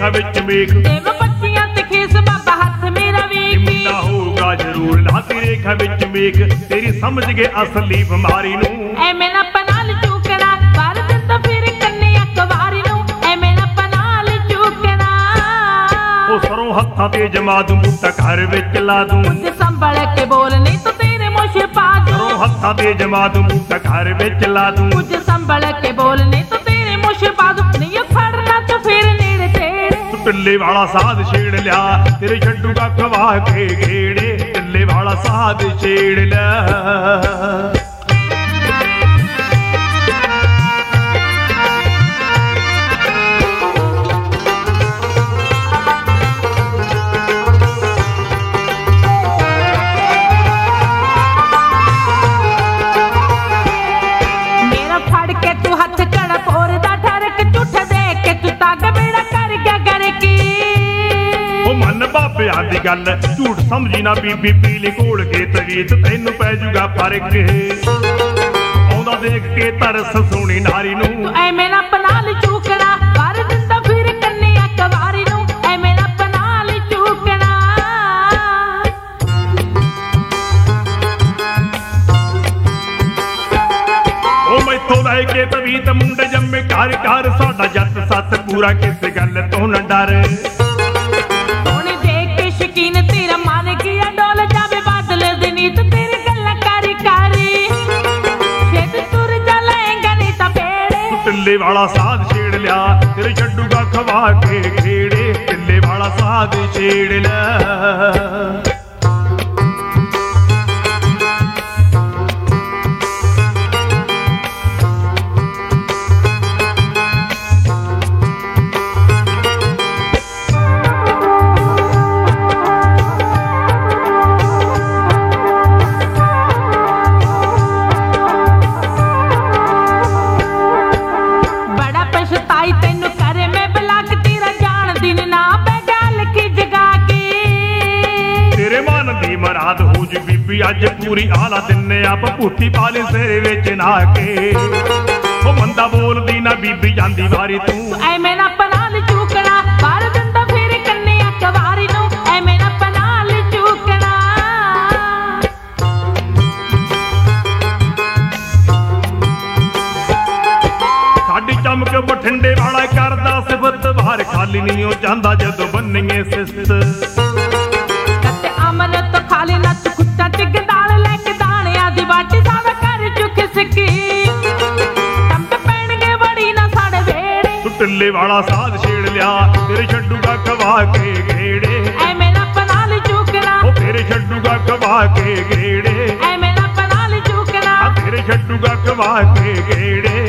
ਰੇਖਾ ਵਿੱਚ ਮੇਖ ਦੇਵ ਪੱਤੀਆਂ ਤੇ ਖੇਸ ਬਾਬਾ ਹੱਥ ਮੇਰਾ ਵੇਖ ਮੁੰਡਾ ਹੋਊਗਾ ਜ਼ਰੂਰ ਲਾਤੀ ਰੇਖਾ ਵਿੱਚ ਮੇਖ ਤੇਰੀ ਸਮਝ ਗਏ ਅਸਲੀ ਬਿਮਾਰੀ ਨੂੰ ਐਵੇਂ ਨਾ ਪਨਾਲ ਚੂਕਣਾ ਕਰ ਦਿੰਦਾ ਫਿਰ ਕੰਨਿਆ ਕਵਾਰੀ ਨੂੰ ਐਵੇਂ ਨਾ ਪਨਾਲ ਚੂਕਣਾ ਉਹ ਸਰੋਂ ਹੱਥਾਂ ਤੇ ਜਮਾ ਦੂੰ ਬੂਟਾ ਘਰ ਵਿੱਚ ਲਾ ਦੂੰ ਕੁਝ ਸੰਭਲ ਕੇ ਬੋਲ ਨਹੀਂ ਤਾਂ ਤੇਰੇ ਮੁੱਛ ਪਾ ਦੂੰ ਸਰੋਂ ਹੱਥਾਂ ਤੇ ਜਮਾ ਦੂੰ ਬੂਟਾ ਘਰ ਵਿੱਚ ਲਾ ਦੂੰ ਕੁਝ ਸੰਭਲ ਕੇ ਬੋਲ ਨਹੀਂ ਤਾਂ ਤੇਰੇ ਮੁੱਛ ਪਾ ਦੂੰ ਨਹੀਂ ਫੜਨਾ ਤੂੰ ਫਿਰ ਨੇੜੇ ਤੇਰੇ ਟਿੱਲੇ ਵਾਲਾ ਸਾਧ ਛੇੜ ਲਿਆ ਤੇਰੇ ਛੱਡੂਗਾ ਖਵਾ ਕੇ ਘੇੜੇ ਟਿੱਲੇ ਵਾਲਾ ਸਾਧ ਛੇੜ ਲਿਆ ਬਾਬਿਆਂ ਦੀ ਗੱਲ ਝੂਠ ਸਮਝੀ ਨਾ ਬੀਬੀ ਪੀਲੀ ਘੋਲ ਕੇ ਤਵੀਤ ਤੈਨੂੰ ਪੈ ਜੂਗਾ ਫਰਕ ਆਉਂਦਾ ਦੇਖ ਕੇ ਤਰਸ ਸੋਹਣੀ ਨਾਰੀ ਨੂੰ ਐਵੇਂ ਨਾ ਪਨਾਲ ਚੂਕਣਾ ਕਰ ਦਿੰਦਾ ਫਿਰ ਕੰਨਿਆ ਕਵਾਰੀ ਨੂੰ ਐਵੇਂ ਨਾ ਪਨਾਲ ਚੂਕਣਾ ਉਹ ਮੈਥੋਂ ਲੈ ਕੇ ਤਵੀਤ ਮੁੰਡੇ ਜੰਮੇ ਘਰ ਘਰ ਸਾਡਾ ਜੱਟ ਸੱਤ ਪੂਰਾ ਕਿਸੇ ਗੱਲ ਤੋਂ ਨਾ ਡਰ ਟਿੱਲੇ ਵਾਲਾ ਸਾਧ ਛੇੜ ਲਿਆ ਤੇਰੇ ਛੱਡੂਗਾ ਖਵਾ ਕੇ ਘੇੜੇ ਟਿੱਲੇ ਵਾਲਾ ਸਾਧ ਛੇੜ ਲਿਆ ਮਰਾਦ ਹੋ ਜੀ ਬੀਬੀ ਅੱਜ ਪੂਰੀ ਆਲਾ ਦਿੰਨੇ ਆ ਭੂਤੀ ਪਾਲੇ ਸਿਰ ਵਿੱਚ ਨਾ ਕੇ ਉਹ ਮੰਦਾ ਬੋਲਦੀ ਨਾ ਬੀਬੀ ਜਾਂਦੀ ਵਾਰੀ ਤੂੰ ਐਵੇਂ ਨਾ ਪਨਾਲ ਚੂਕਣਾ ਕਰ ਦਿੰਦਾ ਫਿਰ ਕੰਨਿਆ ਕਵਾਰੀ ਨੂੰ ਐਵੇਂ ਨਾ ਪਨਾਲ ਚੂਕਣਾ ਸਾਡੀ ਚਮਕ ਬਠਿੰਡੇ ਵਾਲਾ ਕਰਦਾ ਸਿਫਤ ਬਾਹਰ ਖਾਲੀ ਨਹੀਂ ਉਹ ਜਾਂਦਾ ਜਦੋਂ ਬੰਨੀਏ ਸਿਸਤ ਅਮਨ ਤੋਂ ਖਾਲੀ ਨੱਚ ਕੁੱਤਾ ਚ ਗਦਾਲ ਲੈ ਕੇ ਦਾਣਿਆਂ ਦੀ ਵਾਟੀ ਸਾਡਾ ਘਰ ਚੁੱਕ ਸਕੀ ਟੰਬ ਪੈਣਗੇ ਬੜੀ ਨਾ ਸਾਡੇ ਵੇੜੇ ਟਿੱਲੇ ਵਾਲਾ ਸਾਧ ਛੇੜ ਲਿਆ ਤੇਰੇ ਛੱਡੂਗਾ ਖਵਾ ਕੇ ਘੇੜੇ ਐਵੇਂ ਨਾ ਪਨਾਲ ਚੂਕਣਾ ਉਹ ਤੇਰੇ ਛੱਡੂਗਾ ਖਵਾ ਕੇ ਘੇੜੇ ਐਵੇਂ ਨਾ ਪਨਾਲ ਚੂਕਣਾ ਤੇਰੇ ਛੱਡੂਗਾ ਖਵਾ ਕੇ ਘੇੜੇ